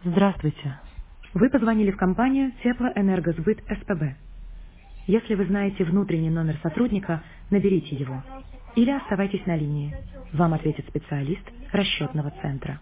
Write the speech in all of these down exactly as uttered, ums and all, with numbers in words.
Здравствуйте. Вы позвонили в компанию Теплоэнергосбыт СПБ. Если вы знаете внутренний номер сотрудника, наберите его. Или оставайтесь на линии. Вам ответит специалист расчетного центра.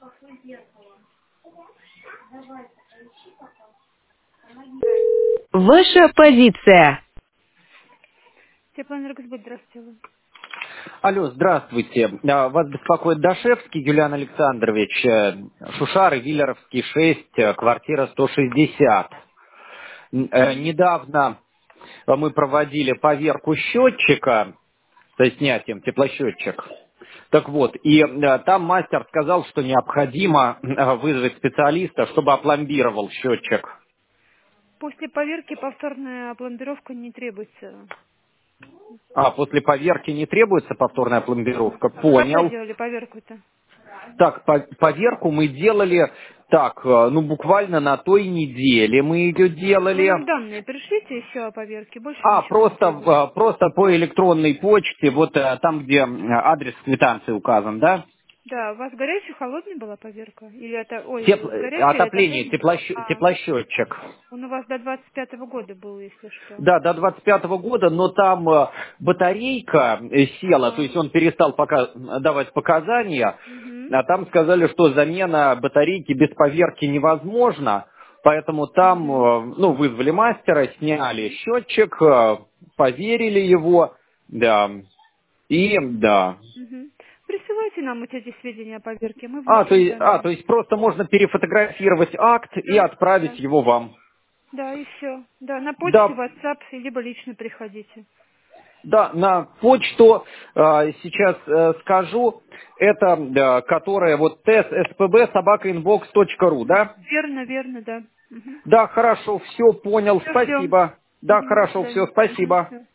Ваша позиция. Теплоэнергосбыт, здравствуйте. Алло, здравствуйте. А, Вас беспокоит Дашевский Юлиан Александрович, э, Шушары, Виллеровский, шесть, э, квартира сто шестьдесят. Н- э, Недавно мы проводили поверку счетчика, то есть снятием теплосчетчик. Так вот, и э, там мастер сказал, что необходимо э, вызвать специалиста, чтобы опломбировал счетчик. После поверки повторная пломбировка не требуется. А, после поверки не требуется повторная пломбировка? Когда Понял. делали поверку-то? Так, по- поверку мы делали, так, э, ну буквально на той неделе мы ее Вы делали. нам данные пришлите еще о поверке, больше А, ничего не просто, требуется. э, просто по электронной почте, вот э, там, где э, адрес квитанции указан, да? Да, у вас горячая, холодная была поверка? Или это, Теп- ой, э, горячая или отопление, отопление? теплощ- А, теплосчетчик. он у вас до двадцать пятого года был, если что. Да, до двадцать пятого года, но там э, батарейка э, села, то А, есть он перестал пока давать показания, угу, а там сказали, что замена батарейки без поверки невозможна, поэтому там, угу, э, ну, вызвали мастера, сняли угу. счетчик, э, поверили его, да, и да. Угу. Присылайте нам вот эти сведения о поверке, мы А, то внесем есть, а, то данные. есть просто можно перефотографировать акт и Да, отправить да. его вам. Да, и все. Да, на почте, Да, WhatsApp, либо лично приходите. Да, на почту э, сейчас э, скажу, это, э, которая вот tspb собака инбокс точка ру, да? Верно, верно, да. Угу. Да, хорошо, все понял, Все, все. спасибо. Да, Угу, до хорошо, все, свидания. Угу, спасибо. все.